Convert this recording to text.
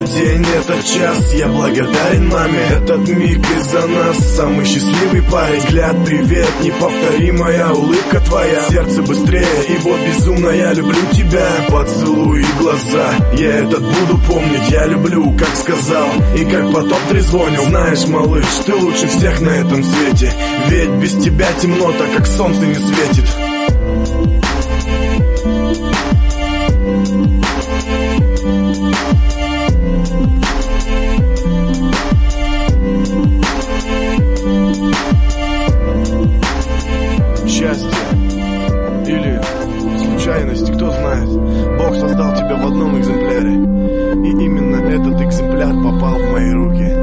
день, этот час, я благодарен маме. Этот миг из-за нас самый счастливый парень. Взгляд, привет, неповторимая улыбка твоя. Сердце быстрее, ибо безумно я люблю тебя. Поцелуй и глаза, я этот буду помнить. Я люблю, как сказал, и как потом трезвонил. Знаешь, малыш, ты лучше всех на этом свете. Ведь без тебя темнота, как солнце, не светит. Счастье или случайность, кто знает. Бог создал тебя в одном экземпляре, и именно этот экземпляр попал в мои руки.